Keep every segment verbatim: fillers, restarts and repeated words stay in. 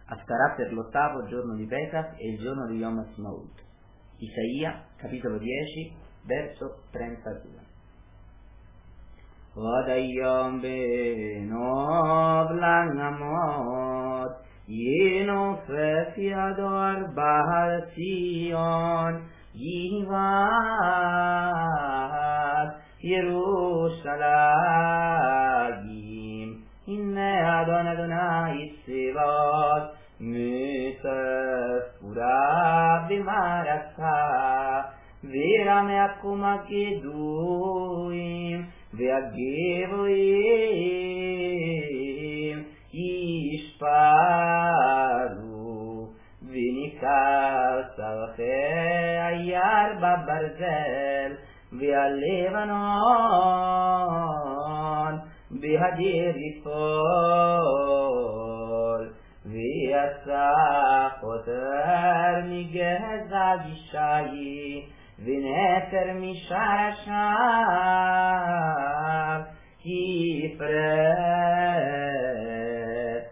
Aftarà per l'ottavo giorno di Pesach e il giorno di Yom Ha'atzmaut. Isaia, capitolo dieci, verso trentadue. Vadayom benov langamot Yenofef yador bahar Sion Yivad Yerushalayim Inne Adon Adonai Tsevaot Musaf Ura B'maraka Vera Me'akuma Keduim Ve'agevoim Yishparu V'nikal Salche Ayar Babarzel Ve'alevanon Ve'hadirifol Ve'asach Oter Migezag Ishayi V'nefer Misharashar Kifre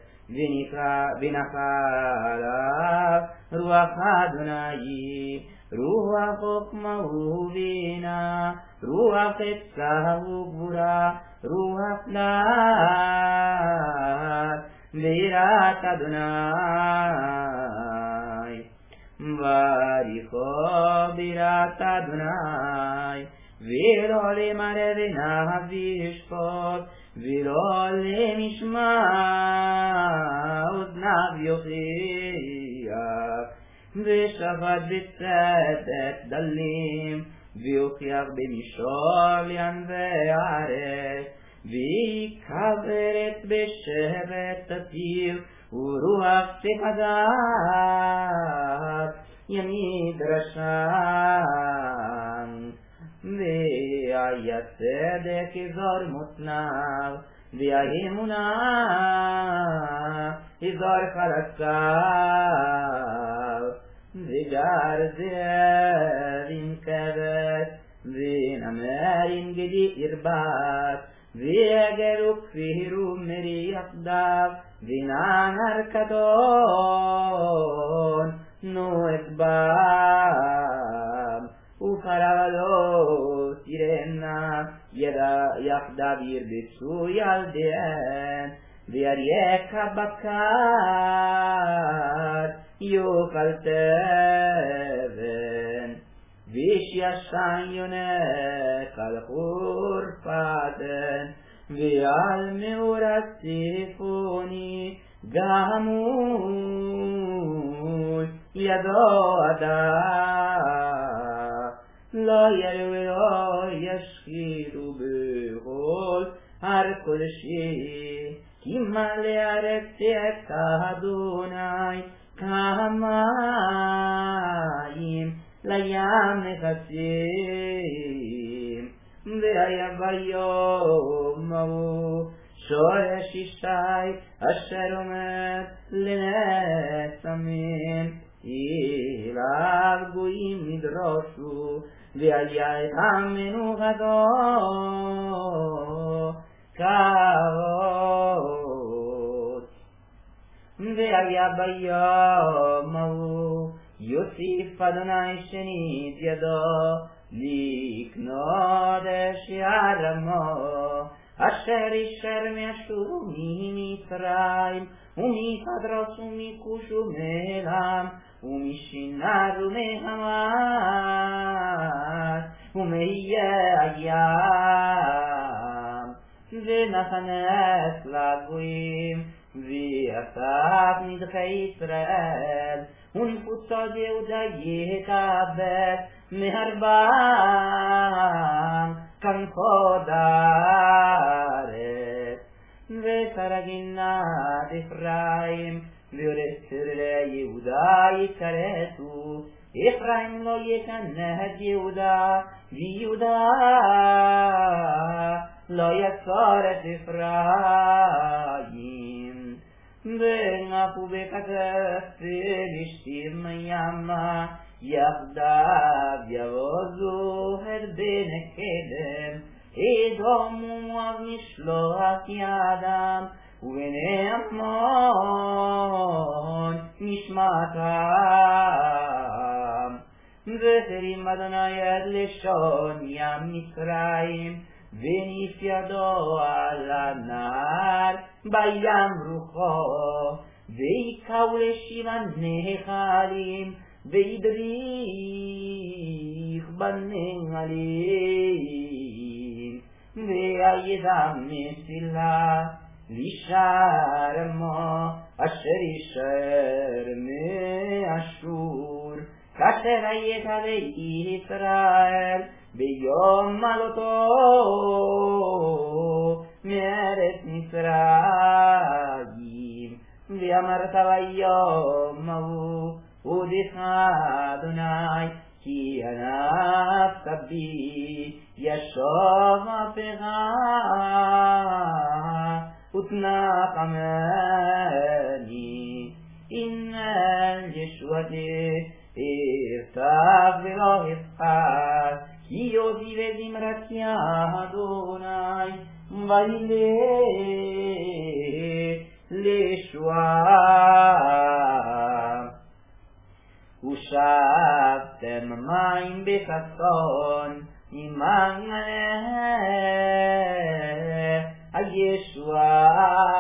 V'nakalav Ruach Adonai Ruach Chokma Uvina Ruach Etzah Ugvura Ruach Da'at V'yirat Adonai Varicho birat Adonai V'lo le'mare v'nav v'yishpot V'lo le'mishma udnav yochiach V'shafat b'tzedek dalim V'yochiach b'mishor li'anvei haaretz V'yikaveret b'shevet tativ Uruach Tehadav Yamid Rashan Ve'ayat Tzedek Izor Mutnav Ve'ayemunah Izor Chalakav Ve'gar Zev in Kevet Ve'namer in Gedi Irbat Ve'geruk Fihiru Meri Yachdav V'nanar Kadon Noet Bam Ufaravadot Irena Yeda Yachdav Yirbitzu Yaldean V'aryeka Bakar Yokal Teven V'shyashan Yonek Al Churfaten V'al Meurat Sifoni Gamul Yado Ada Lo Yeru Lo Yashkiru B'chol Har Kodeshi Kimale Aretziek Adonai Kamayim Layam Nechasim Ve'aya Bayom Mahu Shoresh Ishai Asher Omer Lenesamim Ilav Goyim Nidroshu Ve'aya Etamenu Gado Kavod Ve'aya Bayom Mahu Yosif Adonai Shenit Yado Liknod Eshyaramo Asher Isher Me'ashur Mitzrayim U'mipadros u'mikush u'me'elam U'mishinar u'me'hamat U'me'yayam Ve'nachanes lagoyim Ve'asaf nidchei Yisrael U'nfutzot Yehuda yekabet Me'arbam Kanchod haaretz Ve'saraginat Ephraim Ve'oretzer Yehuda yikaretu Ephraim lo yekaneh Yehuda V'Yehuda lo yatzor et Ephraim Ve'nafu be'katef Ve'lishtim yama Yachdav Yavozu Herbe Nekedem Edom Moav Mishloach Yadam ובני עמון נשמתם. והרים אדוני יד לשון ים מצרים, וניף ידו על הנהר בים רוחו, ויקהו לשבעה נחלים, וידריך בנמלים, וידם מסילה לשרמו, אשר ישר מאשור, כאשר היית לישראל ביום מעלותו מארץ מצרים. ואמרת ביום ההוא, אודיך אדוני, כי ענפת בי, ישוב אפך ותנחמני. הנה ישועתי אבטח ולא אבחר, כי עוזי וזמרתי אדוני, וילך לישועה. ושאבתם מים בששון ממעלה הישועה.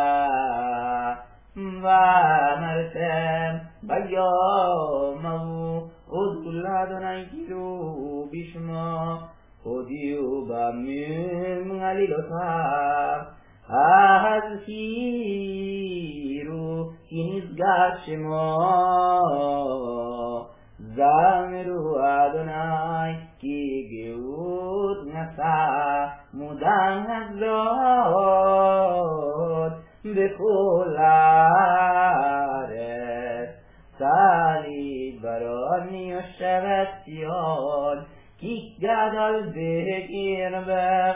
ואמרתם ביום ההוא, הודו לאדוני קראו בשמו, הודיעו במים עלילותיו. הזכירו כי נשגב שמו, זמרו אדוני כי גאות נשא, מודם הזאת בכל הארץ. צלי ברוני יושבת ציון, כי גדול בקרבך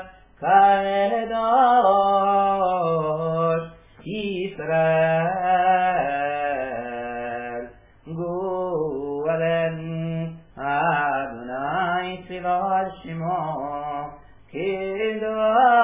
קדוש ישראל. גואלן אדוני צבאות שמו קדוש